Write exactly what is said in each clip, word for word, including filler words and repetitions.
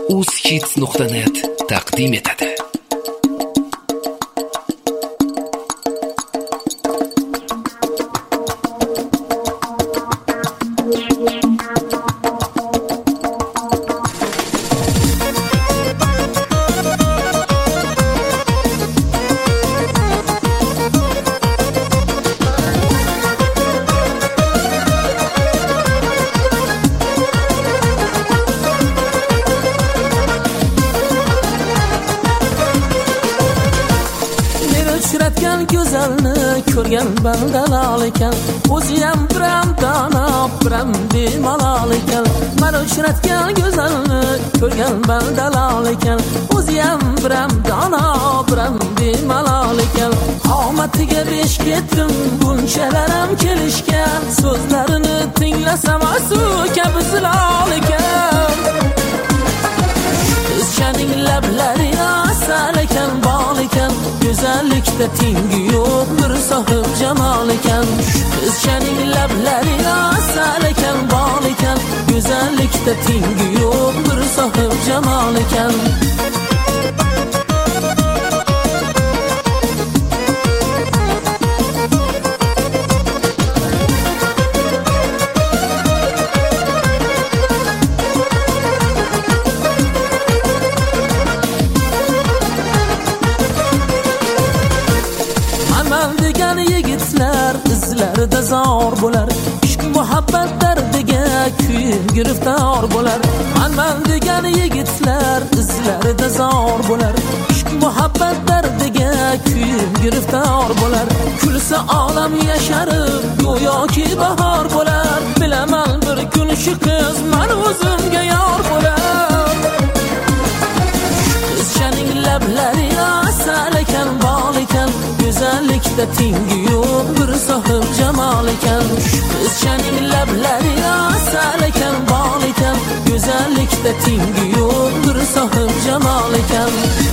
uzhits nuqta net taqdim etadi. Uchratgan go'zalni ko'rgan bandalol ekan, o'zi ham biram dona, biram bemalol ekan. Men uchratgan go'zalni ko'rgan bandalol ekan, o'zi ham biram dona, biram bemalol ekan. Qomatiga besh ketdim, bunchalar ham kelishgan, so'zlarini tinglasam asu kabi zilol ekan. Qizchaning lablari asal ekan, bol ekan, go'zallikda tengi yo'q bir sohib jamol ekan. Qizchaning lablari asal ekan, bol ekan, go'zallikda tengi yo'q bir sohib jamol ekan. Man degan yigitlar izlarida zor bo'lar, ishq muhabbat dardiga kuyib giriftor bo'lar. Man man degan yigitlar izlarida zor bo'lar, ishq muhabbat dardiga kuyib giriftor bo'lar. Kulsa olam yasharib go'yoki bahor bo'lar, bilaman bir kun shu qiz men o'zimga yor bo'lar. Qizchaning lablari asal ekan, bol ekan, go'zallikda tengi yo'q bir sohib jamol ekan. Qizchaning lablari asal ekan, bol ekan, go'zallikda tengi yo'q bir sohib jamol ekan.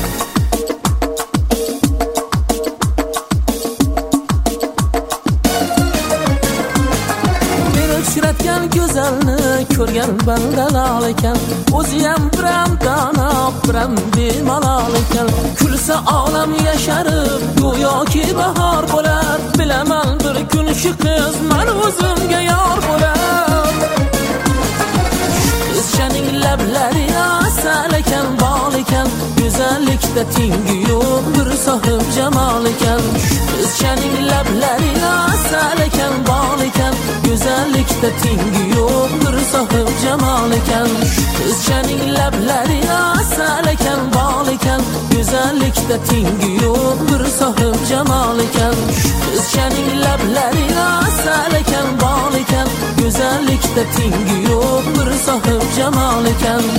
Uchratgan go'zalni ko'rgan bandalol ekan, o'zi ham biram dona, biram bemalol ekan. Kulsa olam yasharib go'yoki bahor bo'lar, bilaman bir kun shu qiz men o'zimga yor bo'lar. Qizchaning lablari asal ekan, bol ekan, go'zallikda tengi yo'q bir sohib jamol ekan. Qizchaning lablari asal ekan, bol ekan, go'zallikda tengi yo'q bir sohib jamol ekan. Qizchaning lablari asal ekan, bol ekan, go'zallikda tengi yo'q bir sohib jamol ekan. Qizchaning lablari asal ekan, bol ekan, go'zallikda tengi yo'q bir sohib jamol ekan.